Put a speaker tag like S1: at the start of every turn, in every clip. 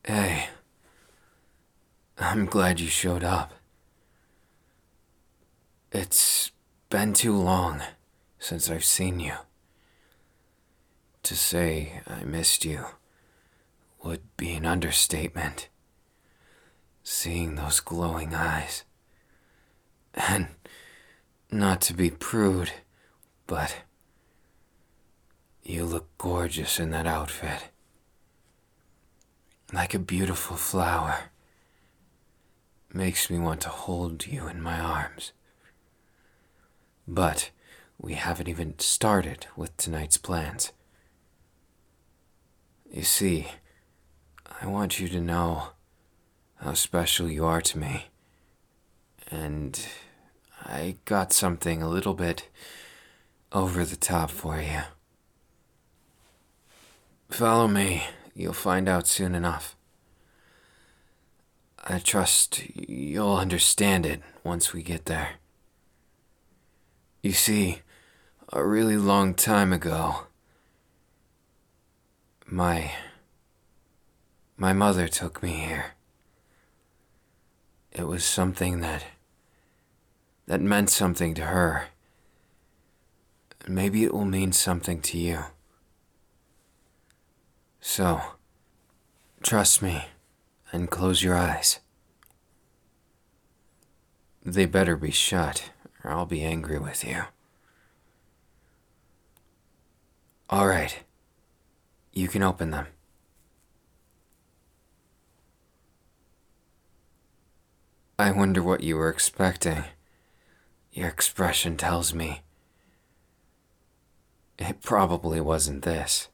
S1: Hey, I'm glad you showed up. It's been too long since I've seen you. To say I missed you would be an understatement. Seeing those glowing eyes. And not to be prude, but you look gorgeous in that outfit. Like a beautiful flower. Makes me want to hold you in my arms. But we haven't even started with tonight's plans. You see, I want you to know how special you are to me. And I got something a little bit over the top for you. Follow me, you'll find out soon enough. I trust you'll understand it once we get there. You see, a really long time ago, my mother took me here. It was something that meant something to her. Maybe it will mean something to you. So, trust me and close your eyes. They better be shut, or I'll be angry with you. Alright, you can open them. I wonder what you were expecting. Your expression tells me it probably wasn't this.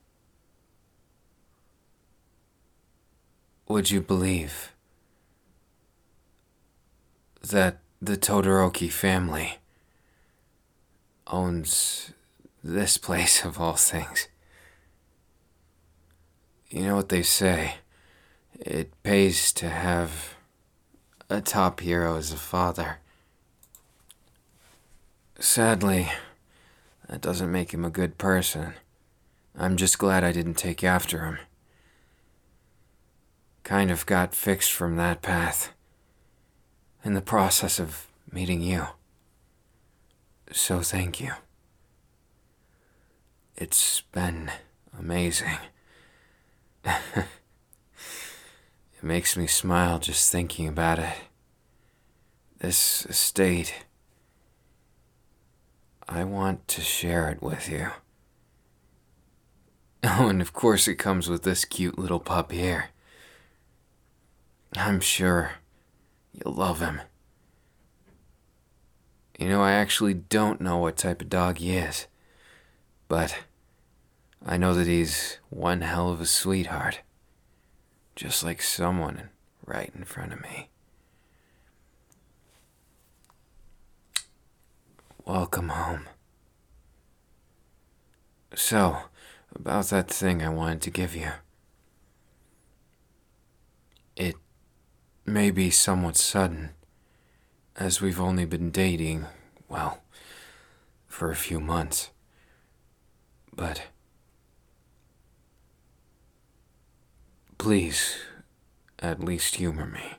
S1: Would you believe that the Todoroki family owns this place of all things? You know what they say, it pays to have a top hero as a father. Sadly, that doesn't make him a good person. I'm just glad I didn't take after him. Kind of got fixed from that path in the process of meeting you. So thank you. It's been amazing. It makes me smile just thinking about it. This estate, I want to share it with you. Oh, and of course it comes with this cute little pup here. I'm sure you'll love him. You know, I actually don't know what type of dog he is, but I know that he's one hell of a sweetheart. Just like someone right in front of me. Welcome home. So, about that thing I wanted to give you. It may be somewhat sudden, as we've only been dating, well, for a few months. But please, at least humor me.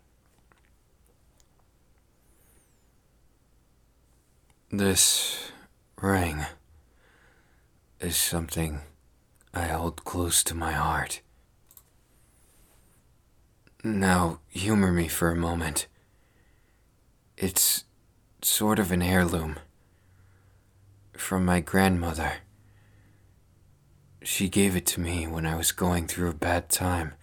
S1: This ring is something I hold close to my heart. Now, humor me for a moment. It's sort of an heirloom from my grandmother. She gave it to me when I was going through a bad time.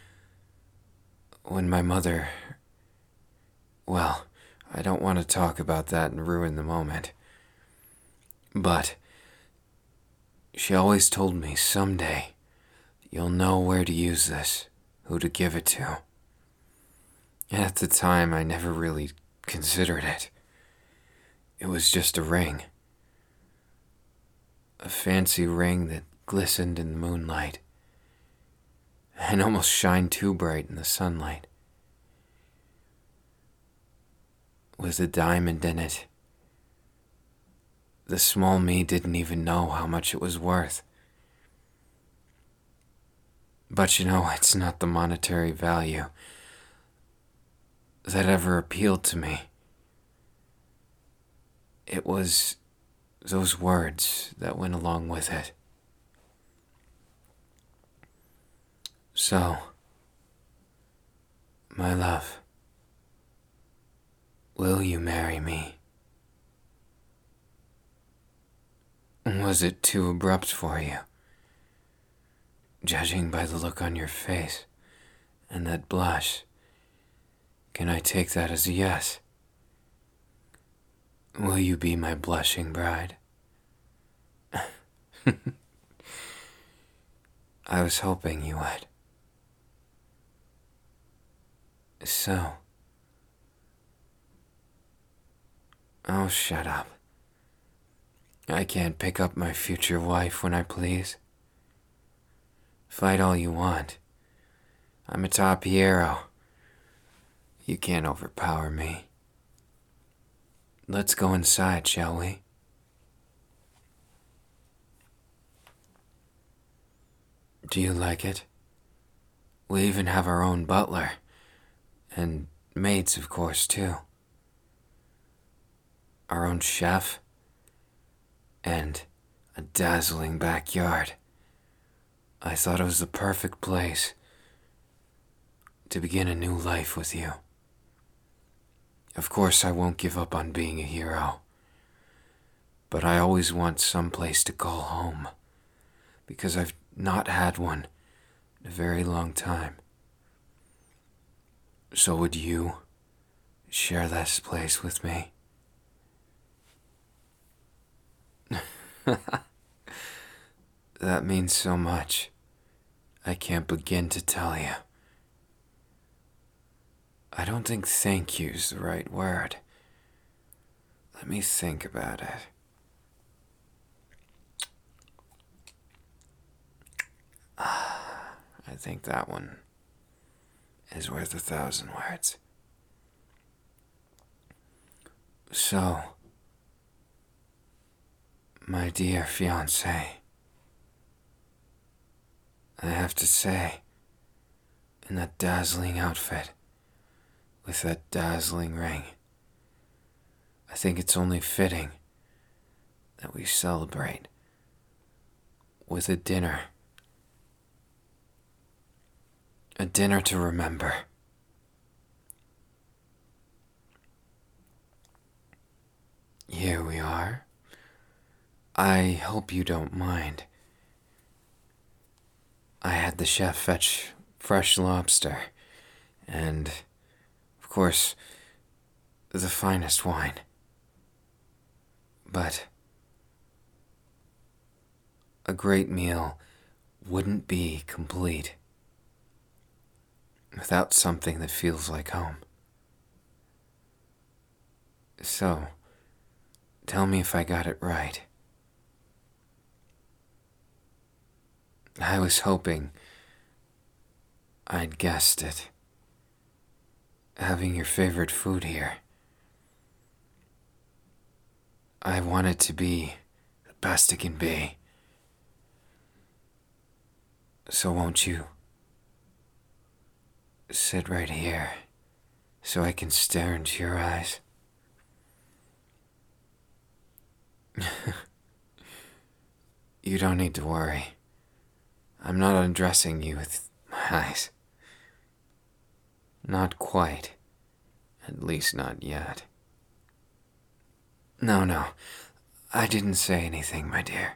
S1: When my mother... Well, I don't want to talk about that and ruin the moment. But she always told me someday you'll know where to use this, who to give it to. And at the time, I never really considered it. It was just a ring. A fancy ring that glistened in the moonlight and almost shined too bright in the sunlight. With a diamond in it. The small me didn't even know how much it was worth. But it's not the monetary value that ever appealed to me. It was those words that went along with it. So, my love, will you marry me? Was it too abrupt for you? Judging by the look on your face and that blush, can I take that as a yes? Will you be my blushing bride? I was hoping you would. So. Oh, shut up. I can't pick up my future wife when I please. Fight all you want. I'm a top hero. You can't overpower me. Let's go inside, shall we? Do you like it? We even have our own butler. And maids, of course, too. Our own chef. And a dazzling backyard. I thought it was the perfect place to begin a new life with you. Of course, I won't give up on being a hero. But I always want some place to call home. Because I've not had one in a very long time. So would you share this place with me? That means so much. I can't begin to tell you. I don't think thank you's the right word. Let me think about it. I think that one is worth 1,000 words. So, my dear fiancé, I have to say, in that dazzling outfit, with that dazzling ring, I think it's only fitting that we celebrate with a dinner. A dinner to remember. Here we are. I hope you don't mind. I had the chef fetch fresh lobster, and, of course, the finest wine. But a great meal wouldn't be complete without something that feels like home. So, tell me if I got it right. I was hoping I'd guessed it. Having your favorite food here. I want it to be the best it can be. So won't you sit right here so I can stare into your eyes? You don't need to worry. I'm not undressing you with my eyes. Not quite. At least not yet. No. I didn't say anything, my dear.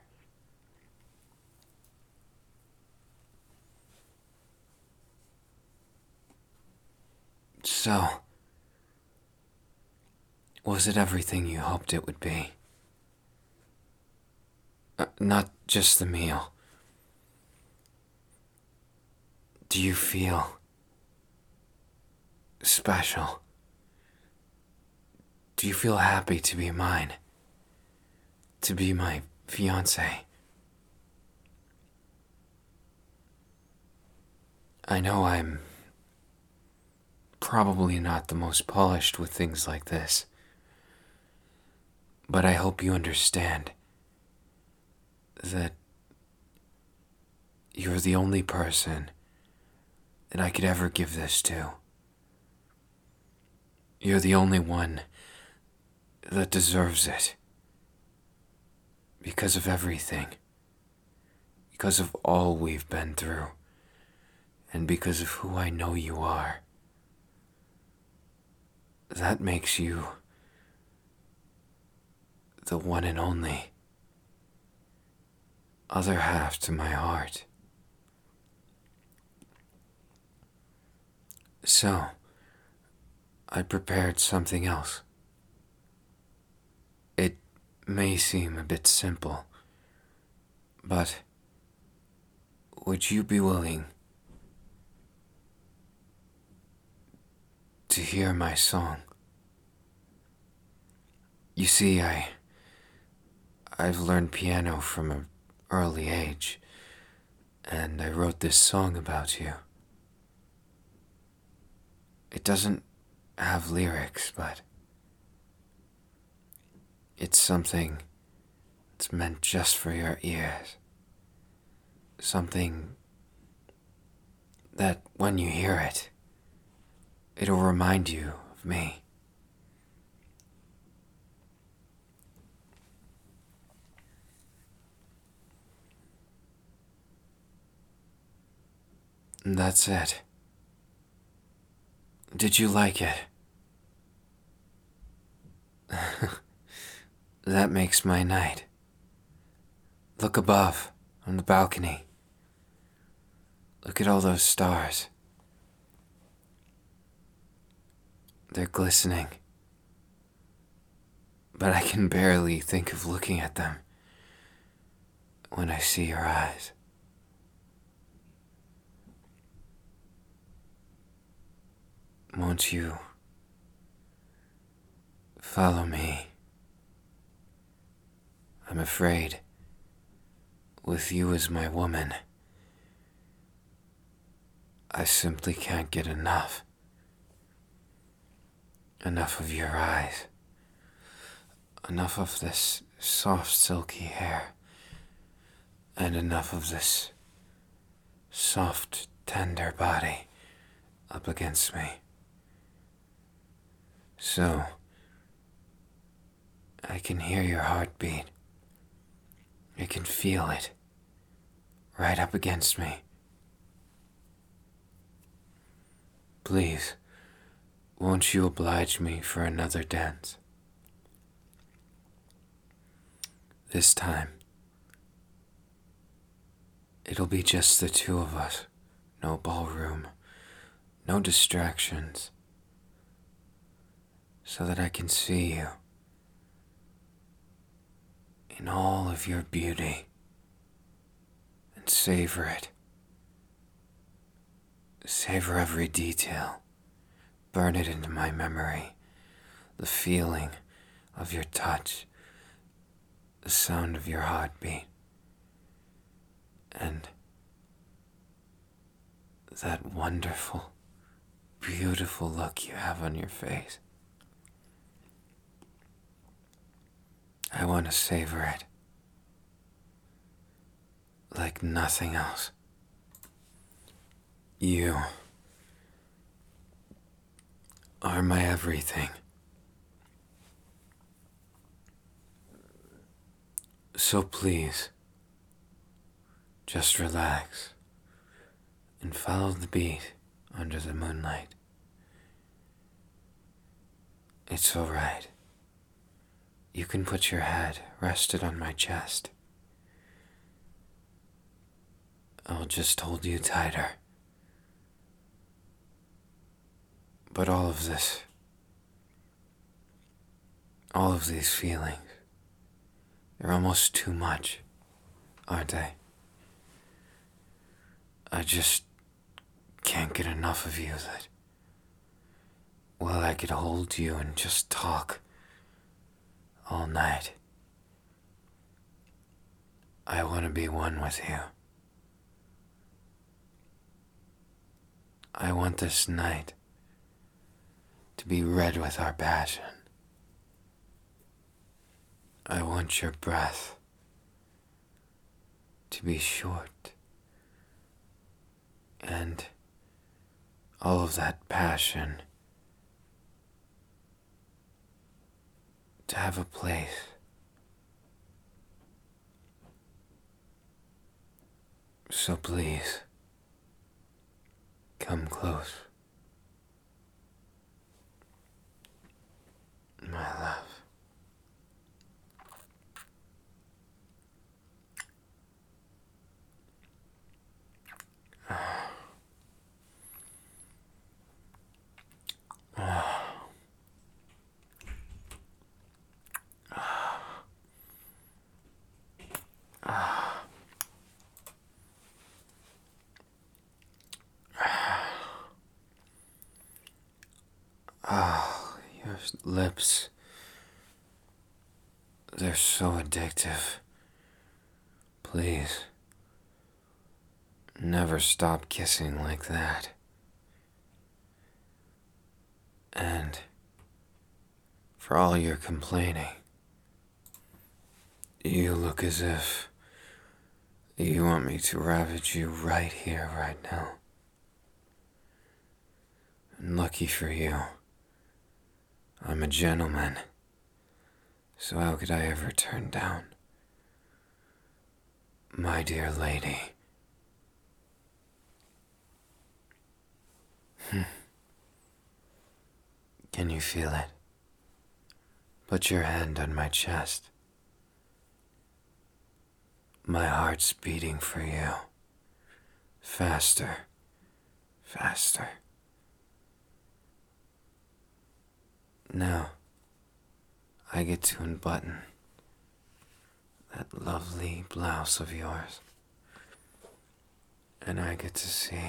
S1: So, was it everything you hoped it would be? Not just the meal. Do you feel special? Do you feel happy to be mine? To be my fiancé? I know I'm probably not the most polished with things like this, but I hope you understand that you're the only person that I could ever give this to. You're the only one that deserves it. Because of everything. Because of all we've been through. And because of who I know you are. That makes you the one and only other half to my heart. So, I prepared something else. It may seem a bit simple, but would you be willing to hear my song? You see, I've learned piano from an early age, and I wrote this song about you. It doesn't have lyrics, but it's something that's meant just for your ears. Something that when you hear it, it'll remind you of me. And that's it. Did you like it? That makes my night. Look above, on the balcony. Look at all those stars. They're glistening. But I can barely think of looking at them when I see your eyes. Won't you follow me? I'm afraid, with you as my woman, I simply can't get enough. Enough of your eyes. Enough of this soft, silky hair. And enough of this soft, tender body up against me. So, I can hear your heartbeat. I can feel it right up against me. Please, won't you oblige me for another dance? This time, it'll be just the two of us. No ballroom, no distractions, so that I can see you in all of your beauty and savor it. Savor every detail. Burn it into my memory. The feeling of your touch, the sound of your heartbeat, and that wonderful, beautiful look you have on your face. I want to savor it like nothing else. You are my everything. So please, just relax and follow the beat under the moonlight. It's all right. You can put your head rested on my chest. I'll just hold you tighter. But all of this, all of these feelings, they're almost too much, aren't they? I just can't get enough of you that, well, I could hold you and just talk all night. I want to be one with you. I want this night to be red with our passion. I want your breath to be short and all of that passion, to have a place. So please, come close, my love. Oh, your lips, they're so addictive. Please, never stop kissing like that. And for all your complaining, you look as if you want me to ravage you right here, right now. And lucky for you, I'm a gentleman, so how could I ever turn down? My dear lady. Can you feel it? Put your hand on my chest. My heart's beating for you. Faster, faster. Now, I get to unbutton that lovely blouse of yours, and I get to see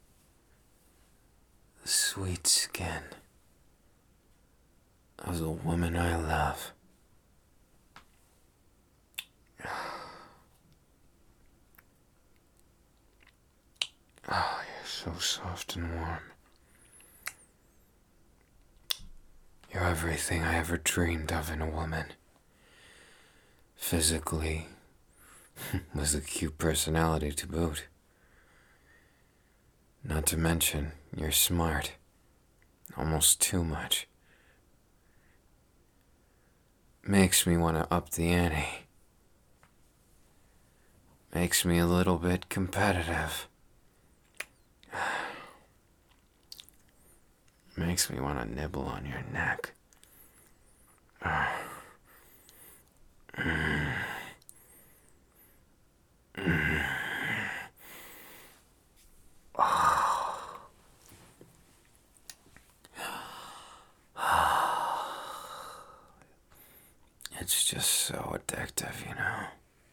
S1: the sweet skin of the woman I love. Oh, you're so soft and warm. You're everything I ever dreamed of in a woman. Physically, with a cute personality to boot. Not to mention, you're smart. Almost too much. Makes me want to up the ante. Makes me a little bit competitive. Makes me want to nibble on your neck. It's just so addictive, you know.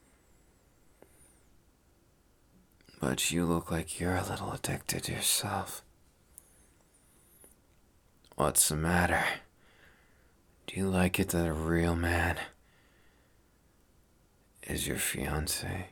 S1: But you look like you're a little addicted yourself. What's the matter? Do you like it that a real man is your fiancé?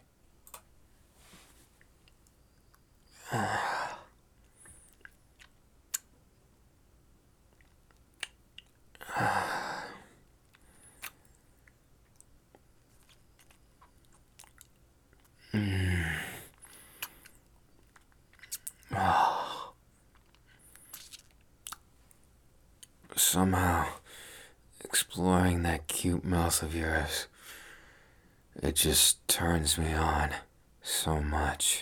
S1: Somehow, exploring that cute mouth of yours, it just turns me on so much.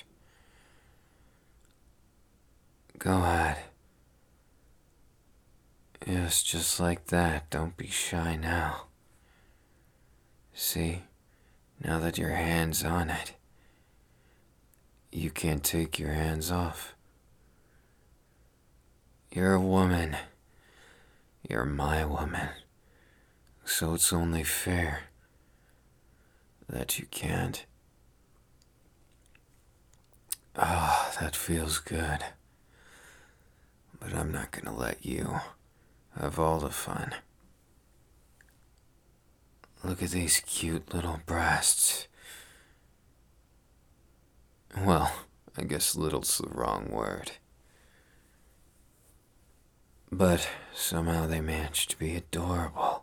S1: Go ahead. Yes, just like that. Don't be shy now. See, now that your hand's on it, you can't take your hands off. You're a woman. You're my woman. So it's only fair that you can't. Ah, that feels good. But I'm not gonna let you have all the fun. Look at these cute little breasts. Well, I guess little's the wrong word. But somehow they managed to be adorable.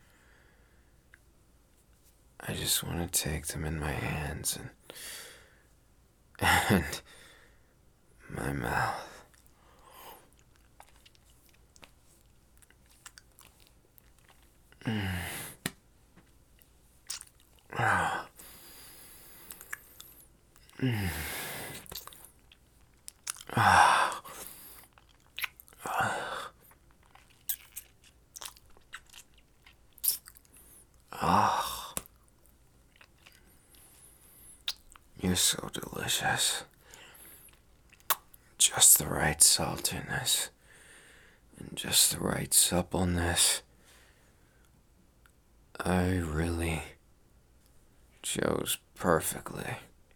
S1: I just want to take them in my hands and my mouth. You're so delicious. Just the right saltiness and just the right suppleness. I really chose perfectly.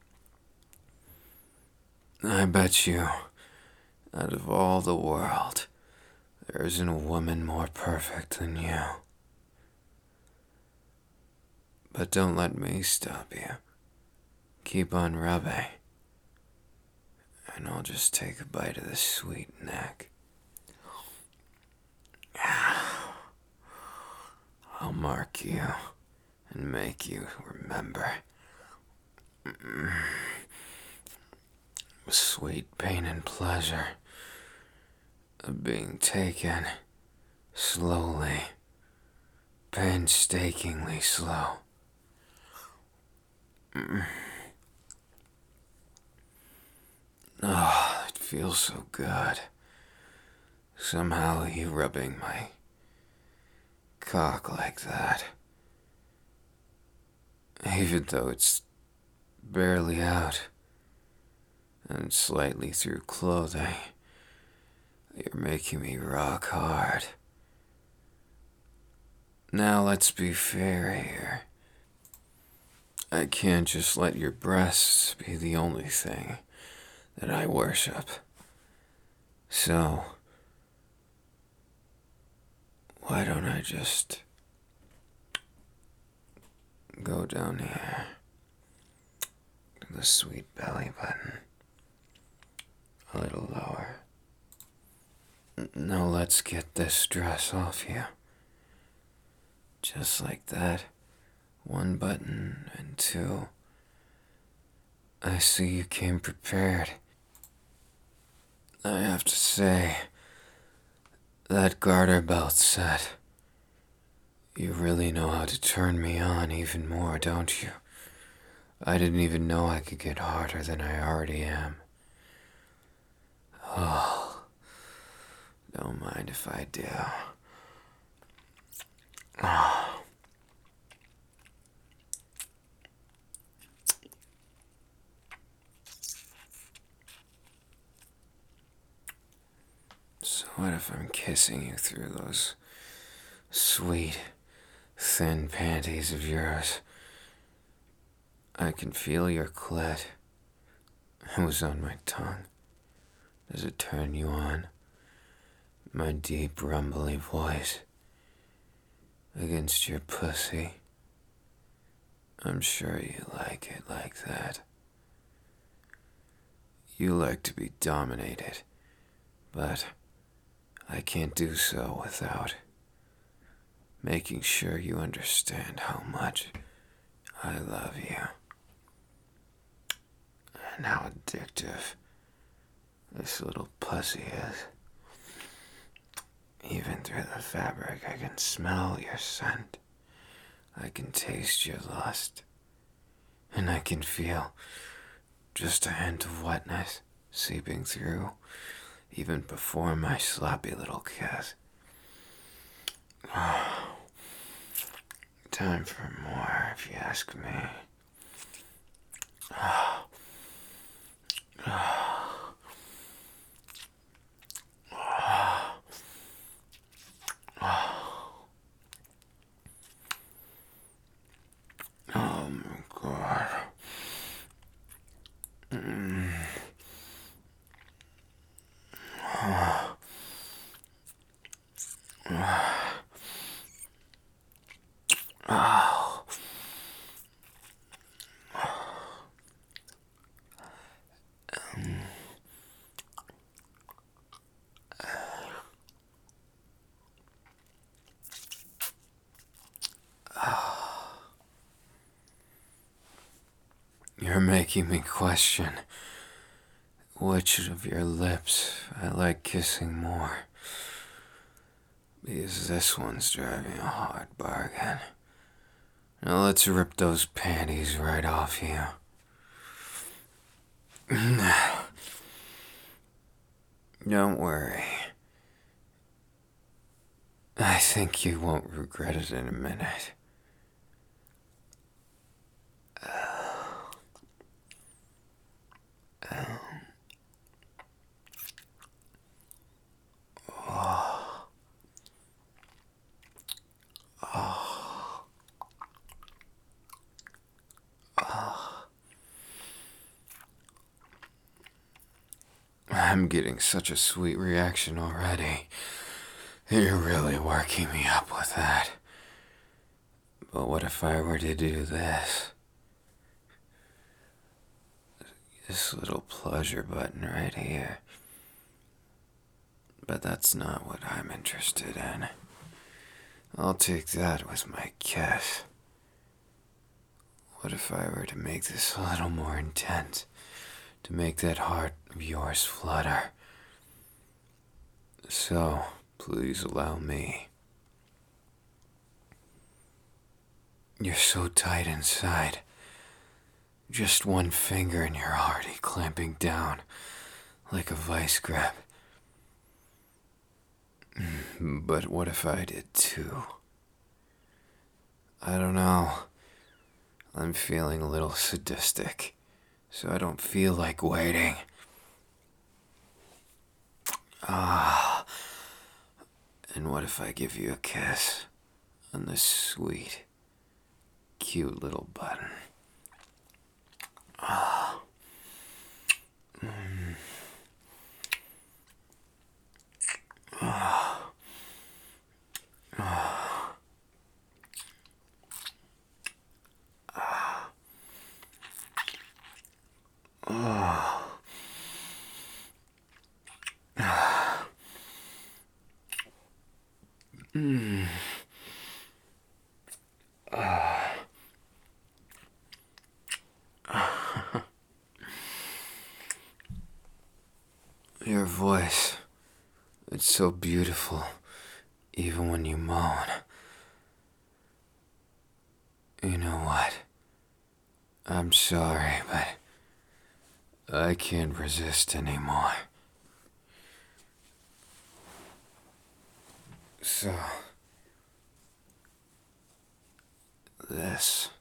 S1: I bet you, out of all the world, there isn't a woman more perfect than you. But don't let me stop you. Keep on rubbing, and I'll just take a bite of the sweet neck. I'll mark you and make you remember. Sweet pain and pleasure of being taken slowly, painstakingly slow. Oh, it feels so good. Somehow you rubbing my cock like that. Even though it's barely out and slightly through clothing, you're making me rock hard. Now let's be fair here. I can't just let your breasts be the only thing that I worship. So, why don't I just go down here to the sweet belly button, a little lower. Now let's get this dress off you. Just like that. 1 button and 2. I see you came prepared. I have to say, that garter belt set, you really know how to turn me on even more, don't you? I didn't even know I could get harder than I already am. Oh, don't mind if I do. Oh. So what if I'm kissing you through those sweet, thin panties of yours? I can feel your clit. It was on my tongue. Does it turn you on? My deep, rumbly voice against your pussy. I'm sure you like it like that. You like to be dominated, but I can't do so without making sure you understand how much I love you and how addictive this little pussy is. Even through the fabric, I can smell your scent. I can taste your lust. And I can feel just a hint of wetness seeping through even before my sloppy little kiss. Oh, time for more, if you ask me. Oh. Oh. Oh my God. You're making me question which of your lips I like kissing more. Because this one's driving a hard bargain. Now let's rip those panties right off you. Don't worry. I think you won't regret it in a minute. I'm getting such a sweet reaction already. You're really working me up with that. But what if I were to do this? This little pleasure button right here. But that's not what I'm interested in. I'll take that with my kiss. What if I were to make this a little more intense? To make that heart of yours flutter? So, please allow me. You're so tight inside. Just one finger and you're already clamping down like a vice grip. But what if I did too? I don't know. I'm feeling a little sadistic, so I don't feel like waiting. And what if I give you a kiss on this sweet, cute little button? Your voice, it's so beautiful, even when you moan. You know what? I'm sorry, but I can't resist anymore. So, this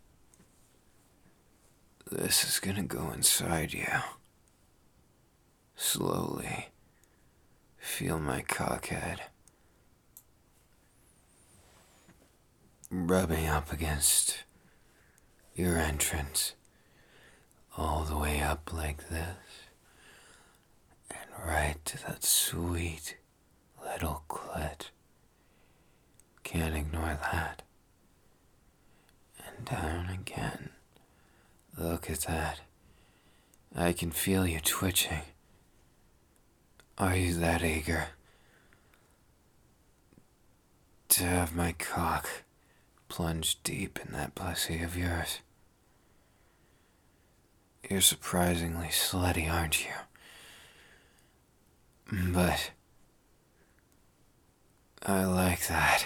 S1: is gonna go inside you. Slowly, feel my cockhead rubbing up against your entrance, all the way up like this, and right to that sweet little clit. Can't ignore that. And down again. Look at that. I can feel you twitching. Are you that eager to have my cock plunge deep in that pussy of yours? You're surprisingly slutty, aren't you? But I like that.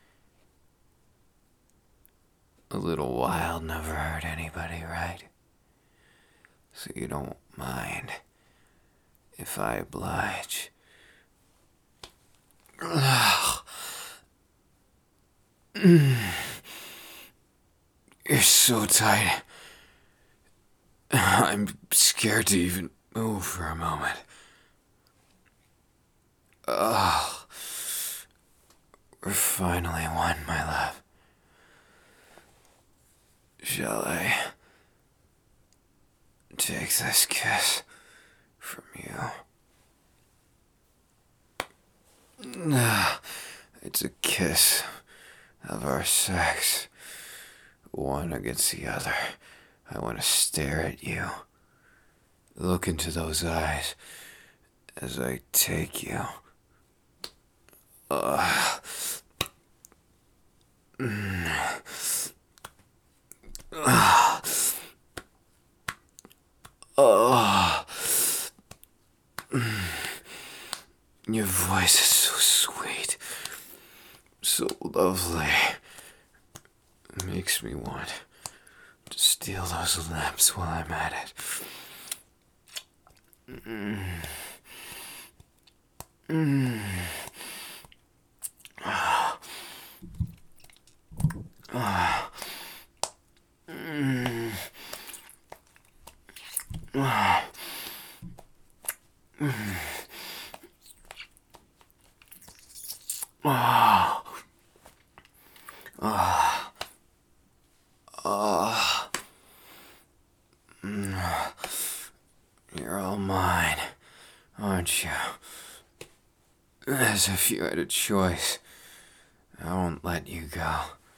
S1: A little wild never hurt anybody, right? So you don't mind if I oblige. You're so tight. I'm scared to even move for a moment. We're finally one, my love. Shall I take this kiss from you? It's a kiss of our sex, one against the other. I want to stare at you, look into those eyes as I take you. Your voice is so sweet, so lovely. It makes me want to steal those lips while I'm at it. You're all mine, aren't you? As if you had a choice. I won't let you go.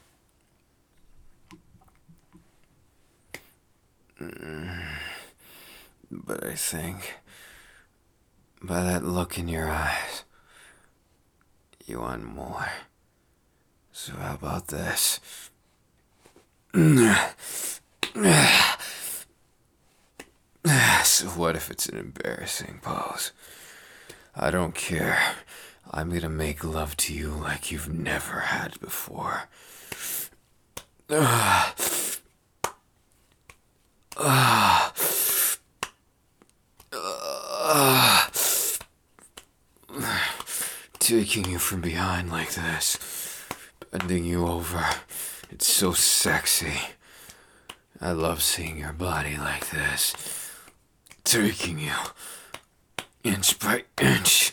S1: But I think, by that look in your eyes, you want more. So how about this? So what if it's an embarrassing pose? I don't care. I'm gonna make love to you like you've never had before. Taking you from behind like this, bending you over. It's so sexy. I love seeing your body like this. Taking you inch by inch.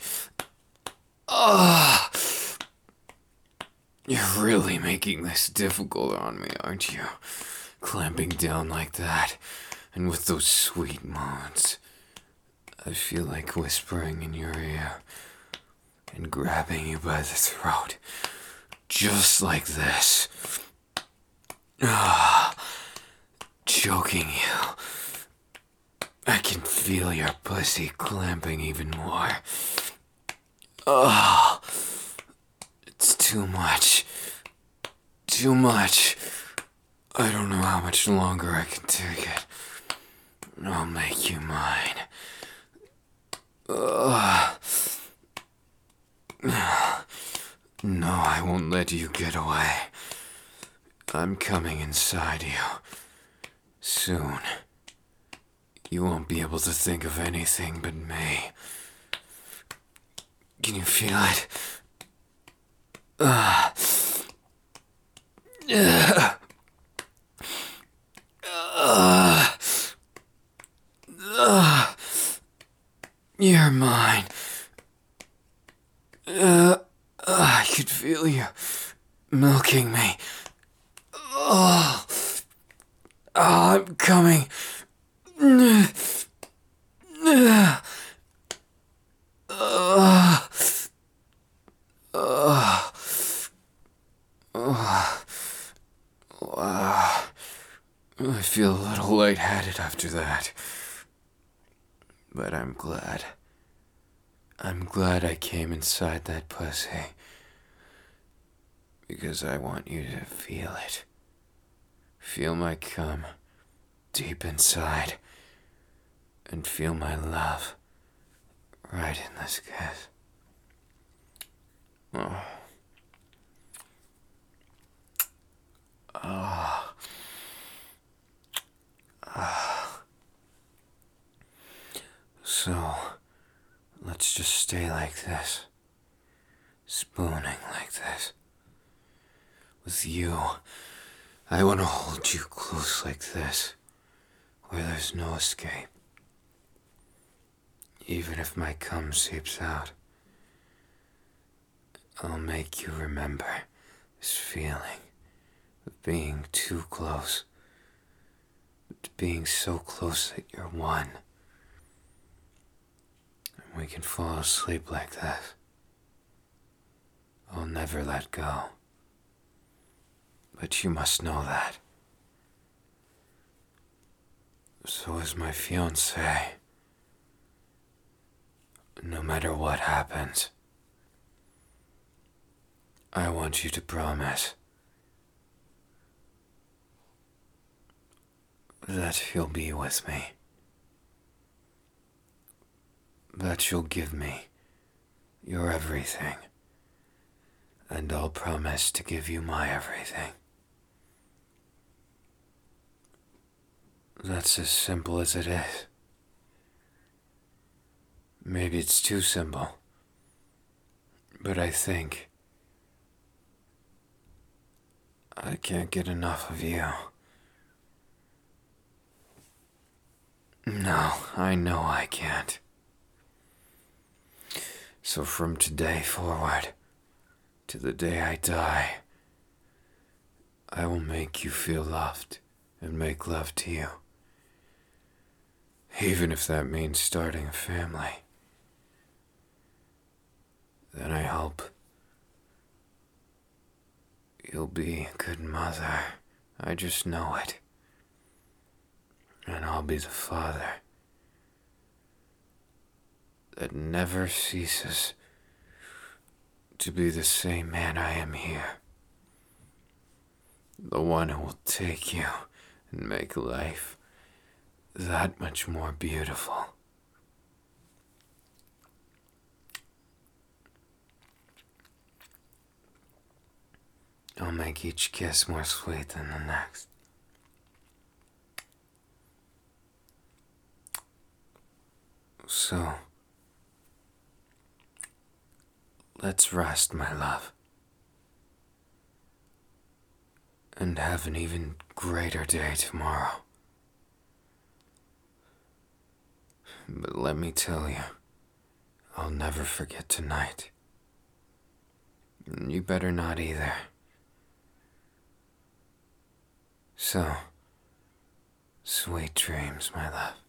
S1: You're really making this difficult on me, aren't you? Clamping down like that, and with those sweet moans. I feel like whispering in your ear and grabbing you by the throat. Just like this. Choking you. I can feel your pussy clamping even more. It's too much. Too much. I don't know how much longer I can take it. I'll make you mine. No, I won't let you get away. I'm coming inside you. Soon. You won't be able to think of anything but me. Can you feel it? You're mine. I could feel you milking me. I'm coming. Wow. I feel a little lightheaded after that. But I'm glad. I'm glad I came inside that pussy. Because I want you to feel it. Feel my cum deep inside. And feel my love right in this kiss. Oh. So, let's just stay like this. Spooning like this. With you, I want to hold you close like this, where there's no escape. Even if my cum seeps out, I'll make you remember this feeling of being too close, to being so close that you're one. And we can fall asleep like this. I'll never let go. But you must know that. So is my fiancé. No matter what happens, I want you to promise that you'll be with me. That you'll give me your everything. And I'll promise to give you my everything. That's as simple as it is. Maybe it's too simple, but I think I can't get enough of you. No, I know I can't. So from today forward, to the day I die, I will make you feel loved and make love to you. Even if that means starting a family. Then I hope you'll be a good mother. I just know it. And I'll be the father that never ceases to be the same man I am here. The one who will take you and make life that much more beautiful. I'll make each kiss more sweet than the next. So, let's rest, my love, and have an even greater day tomorrow. But let me tell you, I'll never forget tonight. And you better not either. So, sweet dreams, my love.